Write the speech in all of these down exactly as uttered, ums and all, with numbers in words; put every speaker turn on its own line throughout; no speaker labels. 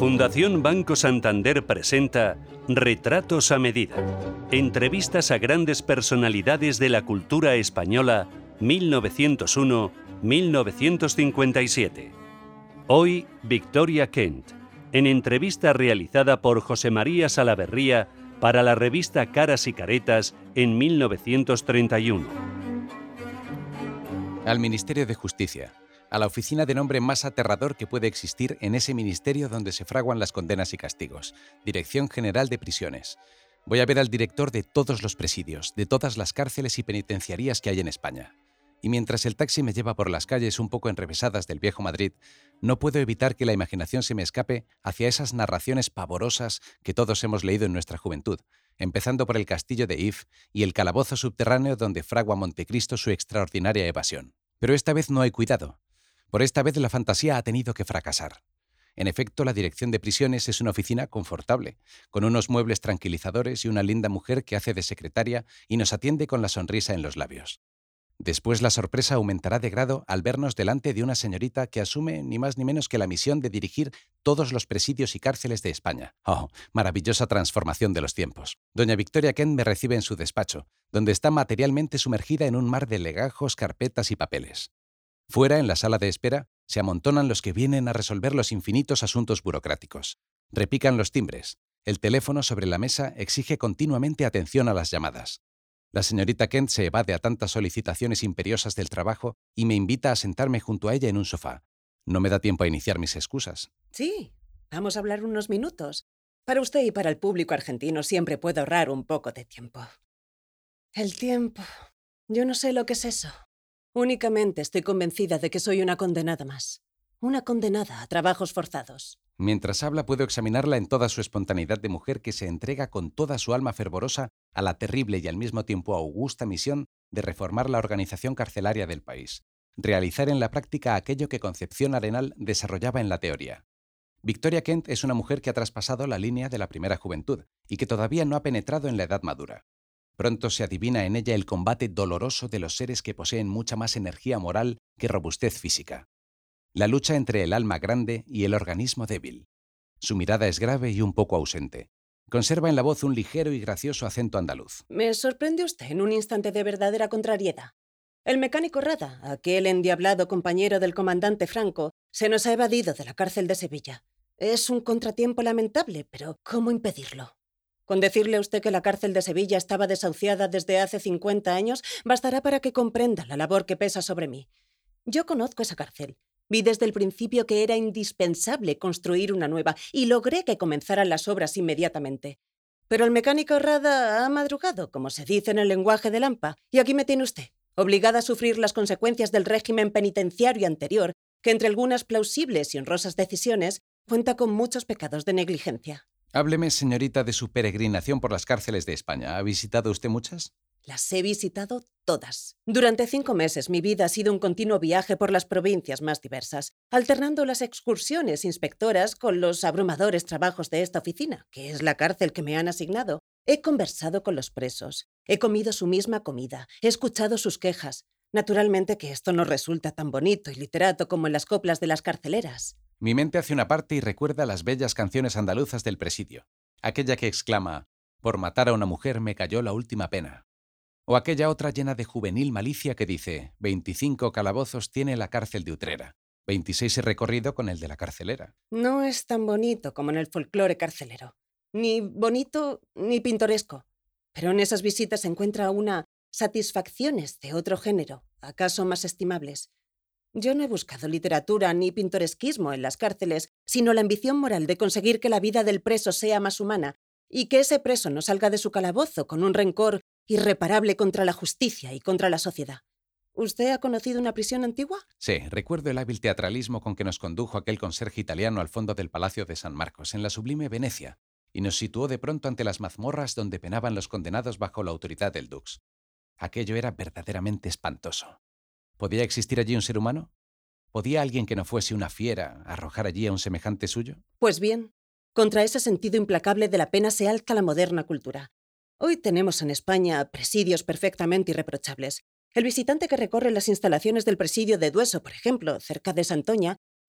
Fundación Banco Santander presenta Retratos a Medida. Entrevistas a grandes personalidades de la cultura española mil novecientos uno a mil novecientos cincuenta y siete. Hoy, Victoria Kent, en entrevista realizada por José María Salaverría para la revista Caras y Caretas en mil novecientos treinta y uno.
Al Ministerio de Justicia, a la oficina de nombre más aterrador que puede existir en ese ministerio donde se fraguan las condenas y castigos, Dirección General de Prisiones. Voy a ver al director de todos los presidios, de todas las cárceles y penitenciarías que hay en España. Y mientras el taxi me lleva por las calles un poco enrevesadas del viejo Madrid, no puedo evitar que la imaginación se me escape hacia esas narraciones pavorosas que todos hemos leído en nuestra juventud, empezando por el castillo de If y el calabozo subterráneo donde fragua Montecristo su extraordinaria evasión. Pero esta vez no hay cuidado. Por esta vez la fantasía ha tenido que fracasar. En efecto, la Dirección de Prisiones es una oficina confortable, con unos muebles tranquilizadores y una linda mujer que hace de secretaria y nos atiende con la sonrisa en los labios. Después la sorpresa aumentará de grado al vernos delante de una señorita que asume ni más ni menos que la misión de dirigir todos los presidios y cárceles de España. ¡Oh, maravillosa transformación de los tiempos! Doña Victoria Kent me recibe en su despacho, donde está materialmente sumergida en un mar de legajos, carpetas y papeles. Fuera, en la sala de espera, se amontonan los que vienen a resolver los infinitos asuntos burocráticos. Repican los timbres. El teléfono sobre la mesa exige continuamente atención a las llamadas. La señorita Kent se evade a tantas solicitaciones imperiosas del trabajo y me invita a sentarme junto a ella en un sofá. No me da tiempo a iniciar mis excusas.
Sí, vamos a hablar unos minutos. Para usted y para el público argentino siempre puedo ahorrar un poco de tiempo. El tiempo. Yo no sé lo que es eso. Únicamente estoy convencida de que soy una condenada más. Una condenada a trabajos forzados.
Mientras habla puedo examinarla en toda su espontaneidad de mujer que se entrega con toda su alma fervorosa a la terrible y al mismo tiempo augusta misión de reformar la organización carcelaria del país, realizar en la práctica aquello que Concepción Arenal desarrollaba en la teoría. Victoria Kent es una mujer que ha traspasado la línea de la primera juventud y que todavía no ha penetrado en la edad madura. Pronto se adivina en ella el combate doloroso de los seres que poseen mucha más energía moral que robustez física. La lucha entre el alma grande y el organismo débil. Su mirada es grave y un poco ausente. Conserva en la voz un ligero y gracioso acento andaluz.
Me sorprende usted en un instante de verdadera contrariedad. El mecánico Rada, aquel endiablado compañero del comandante Franco, se nos ha evadido de la cárcel de Sevilla. Es un contratiempo lamentable, pero ¿cómo impedirlo? Con decirle a usted que la cárcel de Sevilla estaba desahuciada desde hace cincuenta años, bastará para que comprenda la labor que pesa sobre mí. Yo conozco esa cárcel. Vi desde el principio que era indispensable construir una nueva y logré que comenzaran las obras inmediatamente. Pero el mecánico Rada ha madrugado, como se dice en el lenguaje de Lampa, y aquí me tiene usted, obligada a sufrir las consecuencias del régimen penitenciario anterior, que entre algunas plausibles y honrosas decisiones cuenta con muchos pecados de negligencia.
Hábleme, señorita, de su peregrinación por las cárceles de España. ¿Ha visitado usted muchas?
Las he visitado todas. Durante cinco meses mi vida ha sido un continuo viaje por las provincias más diversas, alternando las excursiones inspectoras con los abrumadores trabajos de esta oficina, que es la cárcel que me han asignado. He conversado con los presos, he comido su misma comida, he escuchado sus quejas. Naturalmente que esto no resulta tan bonito y literato como en las coplas de las carceleras.
Mi mente hace una parte y recuerda las bellas canciones andaluzas del presidio. Aquella que exclama, «Por matar a una mujer me cayó la última pena». O aquella otra llena de juvenil malicia que dice, veinticinco calabozos tiene la cárcel de Utrera, veintiséis he recorrido con el de la carcelera.
No es tan bonito como en el folclore carcelero. Ni bonito ni pintoresco. Pero en esas visitas se encuentra una satisfacciones de otro género, acaso más estimables. Yo no he buscado literatura ni pintoresquismo en las cárceles, sino la ambición moral de conseguir que la vida del preso sea más humana y que ese preso no salga de su calabozo con un rencor irreparable contra la justicia y contra la sociedad. ¿Usted ha conocido una prisión antigua?
Sí, recuerdo el hábil teatralismo con que nos condujo aquel conserje italiano al fondo del Palacio de San Marcos, en la sublime Venecia, y nos situó de pronto ante las mazmorras donde penaban los condenados bajo la autoridad del dux. Aquello era verdaderamente espantoso. ¿Podía existir allí un ser humano? ¿Podía alguien que no fuese una fiera arrojar allí a un semejante suyo?
Pues bien, contra ese sentido implacable de la pena se alza la moderna cultura. Hoy tenemos en España presidios perfectamente irreprochables. El visitante que recorre las instalaciones del presidio de Dueso, por ejemplo, cerca de Santoña,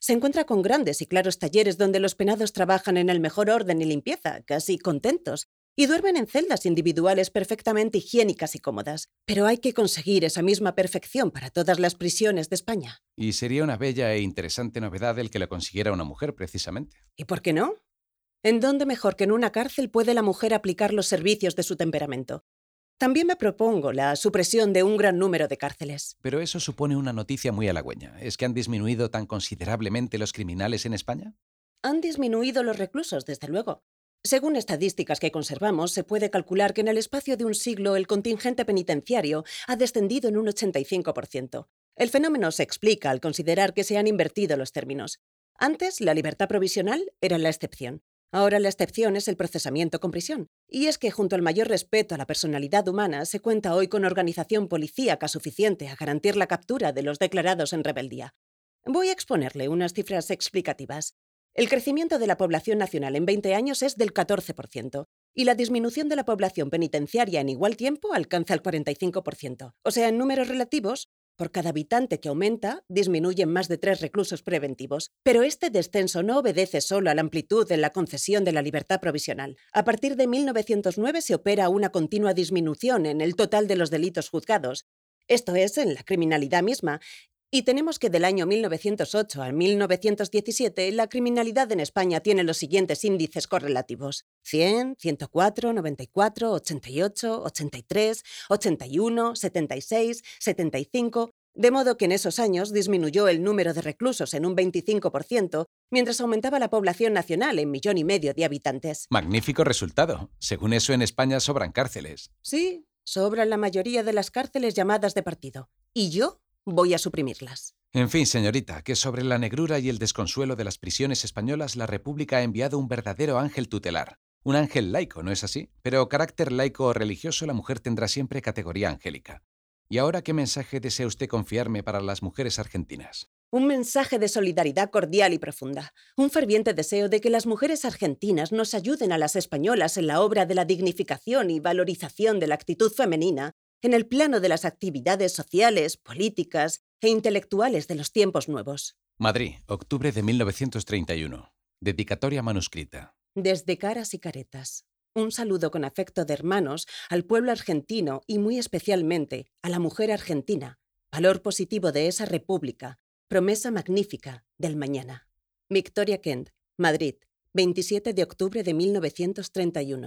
Se encuentra con grandes y claros talleres donde los penados trabajan en el mejor orden y limpieza, casi contentos, y duermen en celdas individuales perfectamente higiénicas y cómodas. Pero hay que conseguir esa misma perfección para todas las prisiones de España.
Y sería una bella e interesante novedad el que lo consiguiera una mujer, precisamente.
¿Y por qué no? ¿En dónde mejor que en una cárcel puede la mujer aplicar los servicios de su temperamento? También me propongo la supresión de un gran número de cárceles.
Pero eso supone una noticia muy halagüeña. ¿Es que han disminuido tan considerablemente los criminales en España?
Han disminuido los reclusos, desde luego. Según estadísticas que conservamos, se puede calcular que en el espacio de un siglo el contingente penitenciario ha descendido en un ochenta y cinco por ciento. El fenómeno se explica al considerar que se han invertido los términos. Antes, la libertad provisional era la excepción. Ahora la excepción es el procesamiento con prisión. Y es que junto al mayor respeto a la personalidad humana, se cuenta hoy con organización policíaca suficiente a garantir la captura de los declarados en rebeldía. Voy a exponerle unas cifras explicativas. El crecimiento de la población nacional en veinte años es del catorce por ciento y la disminución de la población penitenciaria en igual tiempo alcanza el cuarenta y cinco por ciento. O sea, en números relativos, por cada habitante que aumenta, disminuyen más de tres reclusos preventivos. Pero este descenso no obedece solo a la amplitud en la concesión de la libertad provisional. A partir de mil novecientos nueve se opera una continua disminución en el total de los delitos juzgados. Esto es, en la criminalidad misma. Y tenemos que del año mil novecientos ocho al mil novecientos diecisiete la criminalidad en España tiene los siguientes índices correlativos: cien, ciento cuatro, noventa y cuatro, ochenta y ocho, ochenta y tres, ochenta y uno, setenta y seis, setenta y cinco, de modo que en esos años disminuyó el número de reclusos en un veinticinco por ciento, mientras aumentaba la población nacional en millón y medio de habitantes.
Magnífico resultado. Según eso, en España sobran cárceles.
Sí, sobran la mayoría de las cárceles llamadas de partido. ¿Y yo? Voy a suprimirlas.
En fin, señorita, que sobre la negrura y el desconsuelo de las prisiones españolas, la República ha enviado un verdadero ángel tutelar. Un ángel laico, ¿no es así? Pero carácter laico o religioso, la mujer tendrá siempre categoría angélica. ¿Y ahora qué mensaje desea usted confiarme para las mujeres argentinas?
Un mensaje de solidaridad cordial y profunda. Un ferviente deseo de que las mujeres argentinas nos ayuden a las españolas en la obra de la dignificación y valorización de la actitud femenina, en el plano de las actividades sociales, políticas e intelectuales de los tiempos nuevos.
Madrid, octubre de mil novecientos treinta y uno. Dedicatoria manuscrita.
Desde caras y caretas. Un saludo con afecto de hermanos al pueblo argentino y muy especialmente a la mujer argentina, valor positivo de esa república, promesa magnífica del mañana. Victoria Kent, Madrid, veintisiete de octubre de mil novecientos treinta y uno.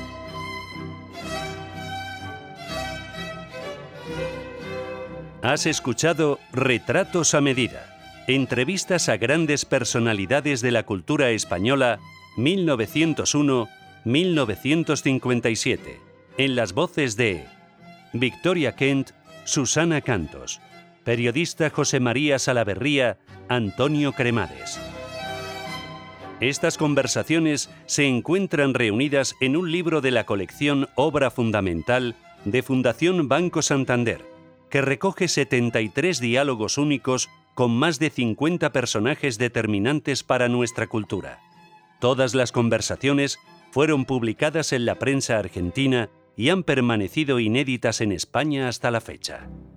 Has escuchado Retratos a Medida, entrevistas a grandes personalidades de la cultura española mil novecientos uno a mil novecientos cincuenta y siete, en las voces de Victoria Kent, Susana Cantos, periodista José María Salaverría, Antonio Cremades. Estas conversaciones se encuentran reunidas en un libro de la colección Obra Fundamental de Fundación Banco Santander, que recoge setenta y tres diálogos únicos con más de cincuenta personajes determinantes para nuestra cultura. Todas las conversaciones fueron publicadas en la prensa argentina y han permanecido inéditas en España hasta la fecha.